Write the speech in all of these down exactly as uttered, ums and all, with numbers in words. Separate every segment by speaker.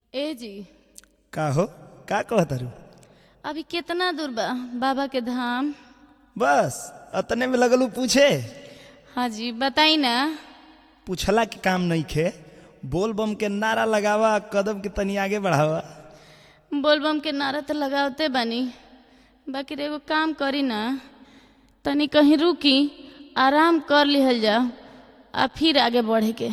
Speaker 1: ए जी,
Speaker 2: का हो का कहतारू?
Speaker 1: अभी कितना दूर बा बाबा के धाम?
Speaker 2: बस अतने में लगलू पूछे।
Speaker 1: हाँ जी बताई ना।
Speaker 2: पूछला के काम नहीं खे। बोल बम के नारा लगावा, कदम के तनी आगे बढ़ावा।
Speaker 1: बोलबम के नारा तो लगावते बानी, बाकी एगो काम करी ना, तनी कहीं रुकी आराम कर लिहल जा आ फिर आगे बढ़े के।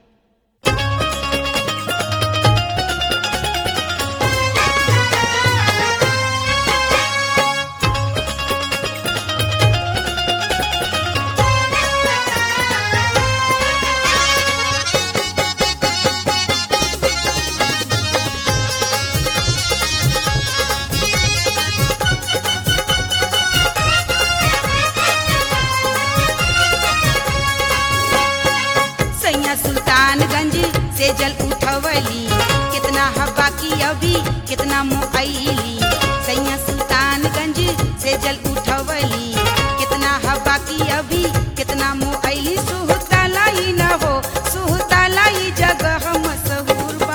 Speaker 3: सुल्तानगंज से जल उठवली, कितना हवा की अभी कितना मोहली। सैया सुल्तानगंज से जल उठवली, कितना हवा की अभी कितना मोहली। सुहतालाई न हो सुहतालाई जगह मशहूर बा,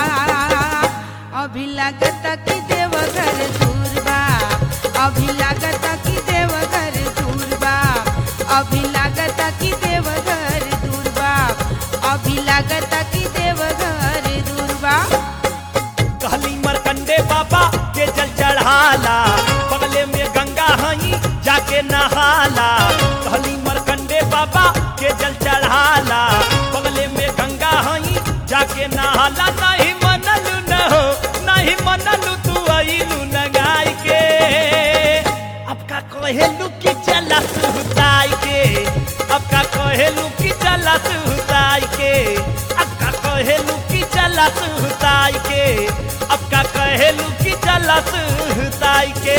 Speaker 3: अभी लागत की देवघर दूर बा, अभी लागत की देवघर दूर बा, अभी लागत की देवघर दूर बा, अभी लागत की देवघर दूर बा।
Speaker 2: कहली मरकंडे बाबा के जल चढ़ाला, बगले में गंगा हई जाके नहाला। कहली मरकंडे बाबा के जल चढ़ाला, बगले में गंगा हई जाके नहाला। नहीं मनलू न हो नहीं मनलू, तू आइलू न गाय के। अब का कहेलू कि चला सुताई के, अब का कहेलू कि चला सुताई के, अब का कहेलू कि चला सुताई के, अब का कहेलू कि चला सुताई के।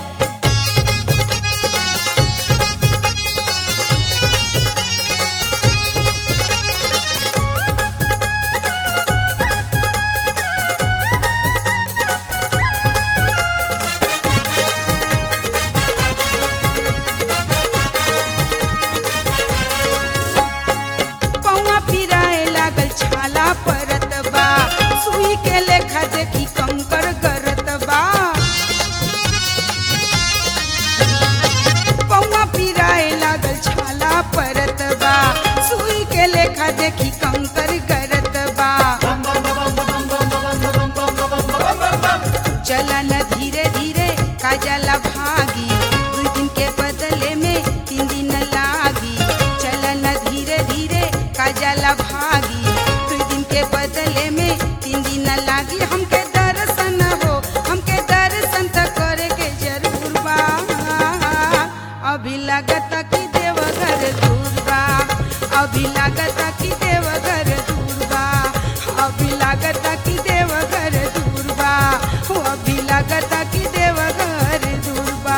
Speaker 3: परत बा सुई के लेखा देखी कंकर करत बा, पौवा पिराए लागल छाला परत बा, सुई के लेखा देखी कंकर करत बा। चला न धीरे धीरे काजला भागी, दू दिन के बदले में तीन दिन लागी। चला न धीरे धीरे काजला भागी, के बदले में तीन दिन लागी। हमके दर्शन हो हमके दर्शन तो करे के जरूर बा, अभी लागत की देवघर दूर बा, अभी लागत की देवघर दूर बा, अभी लागत की देवघर दूर बा, अभी लागत की देवघर दूर बा।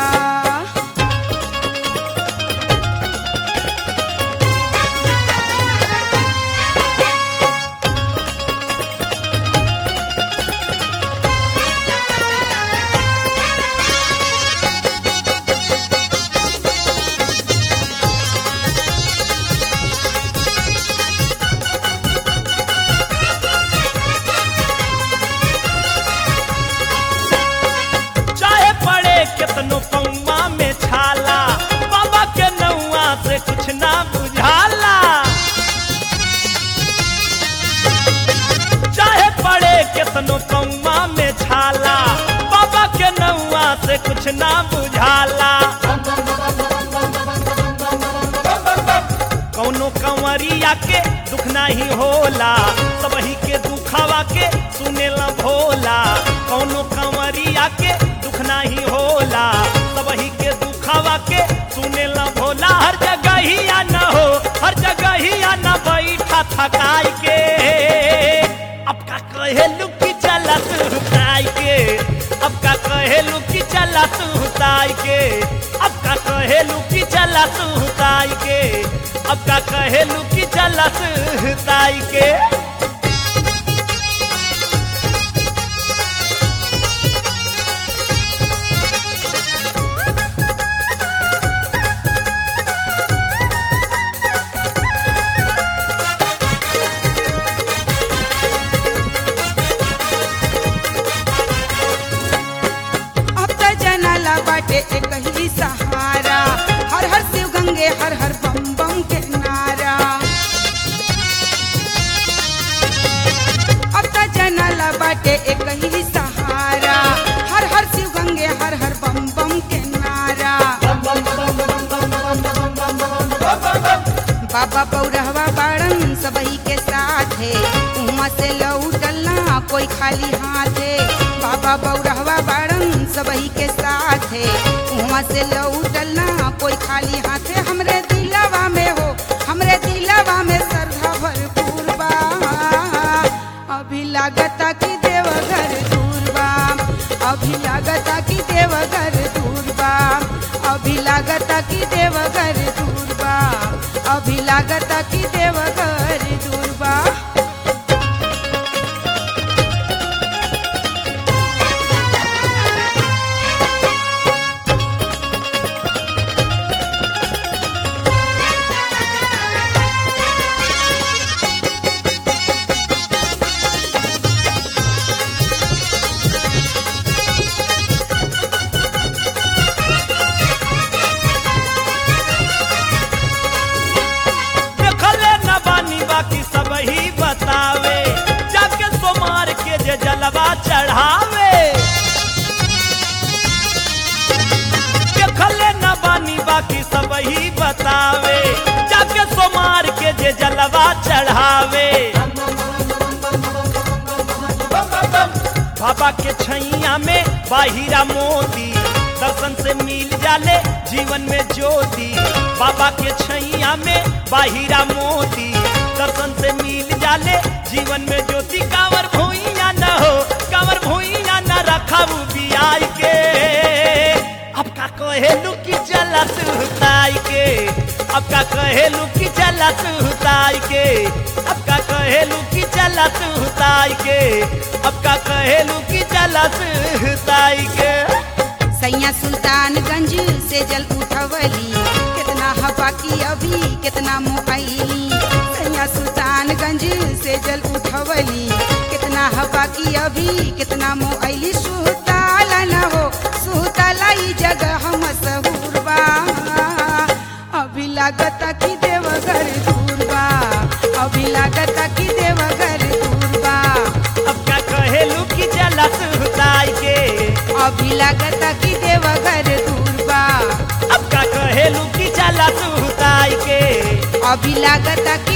Speaker 2: केतनो पौवा में छाला, बाबा के नौआ से कुछ ना बुझाला। चाहे पड़े केतनो पौवा में छाला, बाबा के नौआ से कुछ ना बुझाला। कौनो कंवरिया के दुख नहीं होला, सबही के दुखावा के सुनेला भोला। कौनो कंवरिया के दुख नहीं होला, सबही के दुखावा के सुनेला भोला। हर जगह ही न हो हर जगह ही न बैठा थकाई के, अब का कहेलू कि चला सुताई के, अब का कहेलू कि चला सुताई के, अब का कहेलू कि चला सुताई के, अब का कहेलू कि चला सुताई के।
Speaker 3: कोई खाली हाथे बाबा बौरहवा बाड़न सबही के साथे वहाँ से लौटल ना कोई खाली हाथे हमरे दिलवा में हो हमरे दिलवा में श्रद्धा भरपूर बा अभी लागता कि देवघर दूर बा अभी लागता कि देवघर दूर बा अभी लागता कि देवघर दूर बा अभी लागता कि देवघर दूर बा
Speaker 2: बतावे जाके सोमार के जे जलवा चढ़ावे देखले न बानी बाकी सब ही बतावे जाके सोमार के जे जलवा चढ़ावे बाबा के छैया में बाहिरा मोती दर्शन से मिल जाले जीवन में ज्योति बाबा के छैया में बाहिरा मोती दर्शन से मिल जाले जीवन में ज्योति कांवर भूइया न हो कांवर भूइया न रखाऊ बियाई के अब का कहेलू की जला सुताई के अब का कहेलू की जला सुताई के अब का कहेलू की जला सुताई के अब का कहेलू की जला सुताई के
Speaker 3: सैया सुल्तानगंज से जल उठवली कितना हवा की अभी कितना मोहली सैया सुल्तानगंज से जल उठवली कितना हवा की अभी कितना मोहली सुताला न हो सुताला ई जगह मशहूर बा अभी लागता कि देवघर दूर बा अभी लागता कि देवघर दूर बा
Speaker 2: अब का कहेलू की जला सुताई के
Speaker 3: अभी लागता कि देवघर दूर बा
Speaker 2: अब का कहेलू की जला सुताई के
Speaker 3: अभी लागता कि